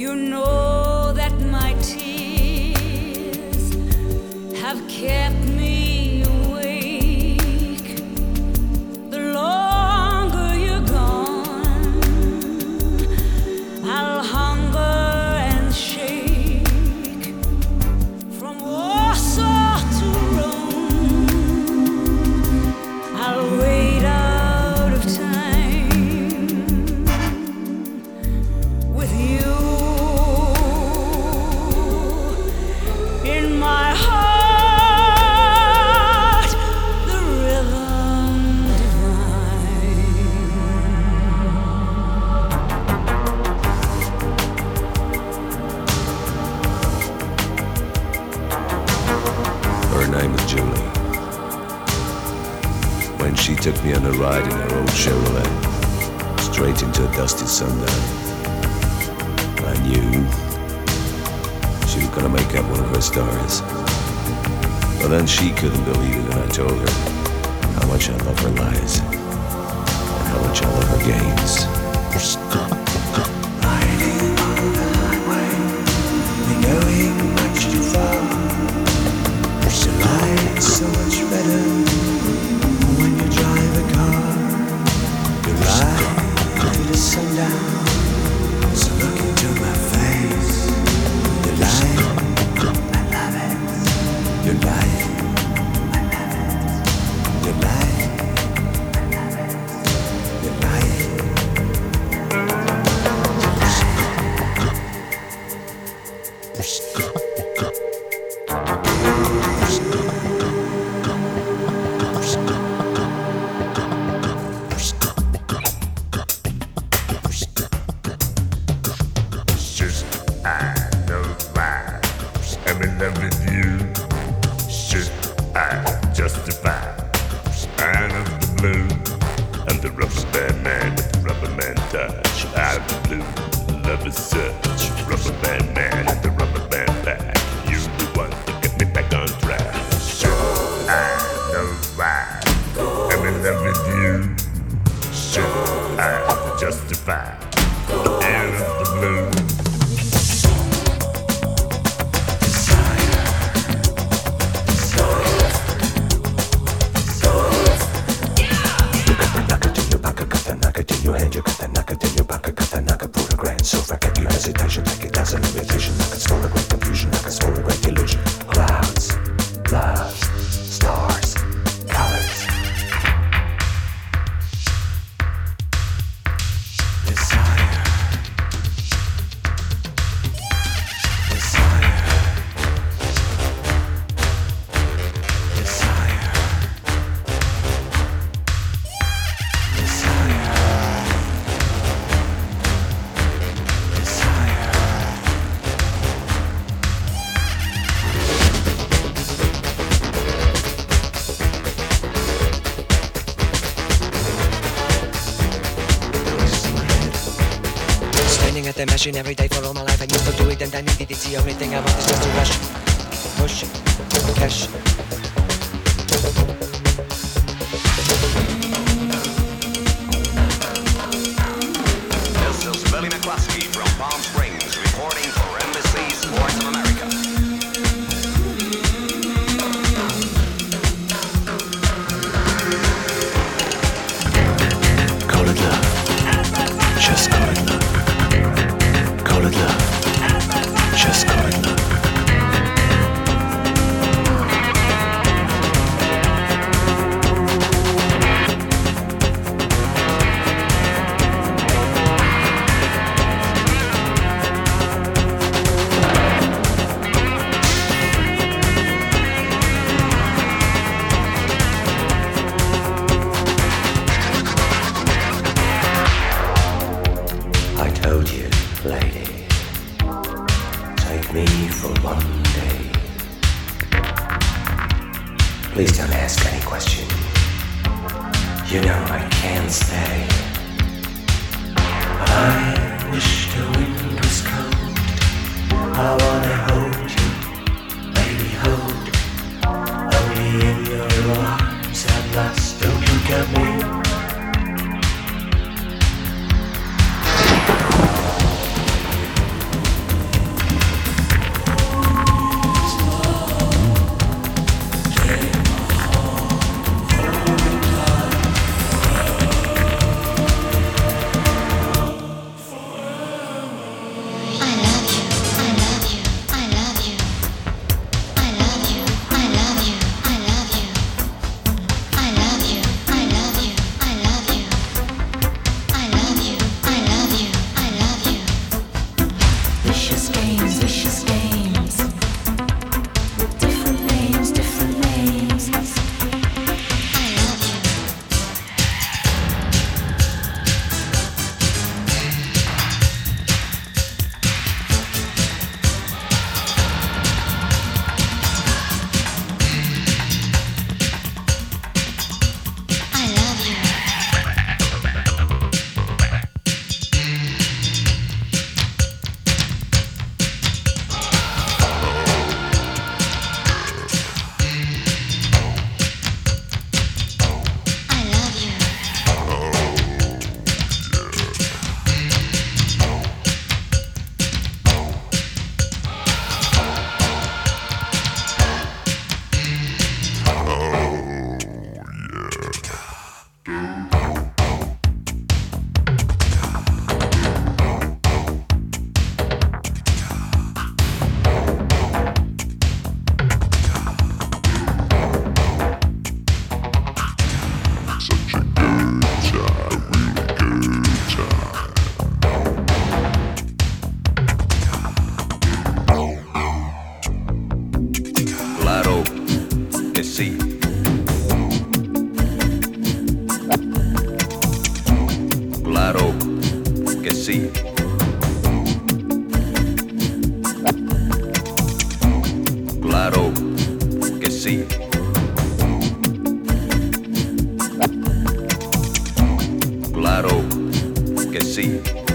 You know that my tears have kept me awake. The longer you're gone, I'll hunger and shake. From Warsaw to Rome, I'll wait out of time with you. In my heart, the rhythm divine. Her name was Julie. When she took me on a ride in her old Chevrolet, straight into a dusty sundown, I knew she was gonna make up one of her stars. But then she couldn't believe it when I told her how much I love her lies and how much I love her games. Riding on the highway, we're going much too far. The light is so much better when you drive a car. You ride to the sundown, so look into my face. You lie, I love it. You lie, I love it. You lie, I love it. You lie. I'm in love with you. Should I justify? Out of the blue, and the rubber band man with the rubber man touch. Out of the blue, love is such. Rubber band man and the rubber band back. You the one to get me back on track. Should I know why? I'm in love with you. Should I justify? Out of the blue. Your hand, you got that knock it in your pocket, got that knock it, put a grand sofa, get you hesitation, like it does an invitation, I can store a great confusion, I can store a great illusion. Clouds, love, stars, colors. Desire. Desire. Desire. Standing at the machine every day for all my life. I used to do it and I needed it. The only thing I want is just to rush, push, cash. This is Billy McCluskey from Palm Springs, reporting for NBC's Voice of America. Call it love. Just call it love. Call it love. Just call it love. I told you, lady, take me for one day. Please don't ask any question. You know I can't stay. I wish the wind was cold. I wanna hold you, baby, hold. Only in your arms at last. Don't look at me. Claro que sí. Claro que sí. Claro que sí.